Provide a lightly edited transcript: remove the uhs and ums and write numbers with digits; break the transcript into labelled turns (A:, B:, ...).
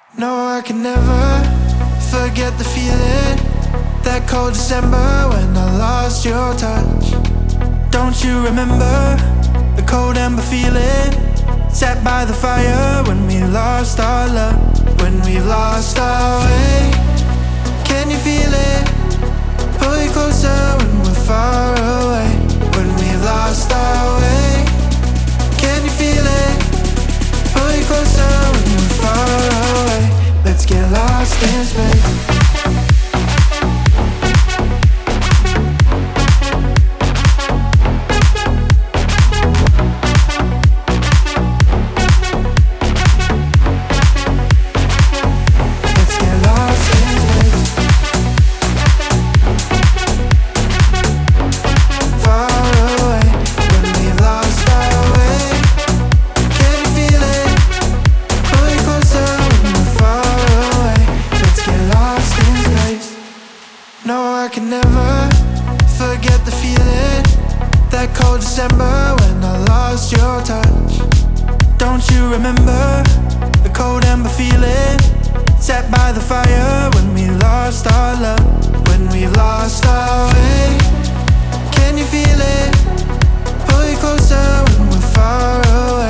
A: No, I can never forget the feeling, that cold December when I lost your touch. Don't you remember the cold ember feeling, sat by the fire when we lost our love, when we've lost our way? Can you feel it? Pull you closer when we're far away, when we've lost our way. Can you feel it? Pull you closer when we're far away. Let's get lost in space. I can never forget the feeling, that cold December when I lost your touch. Don't you remember the cold ember feeling, sat by the fire when we lost our love, when we've lost our way? Can you feel it? Pull you closer when we're far away.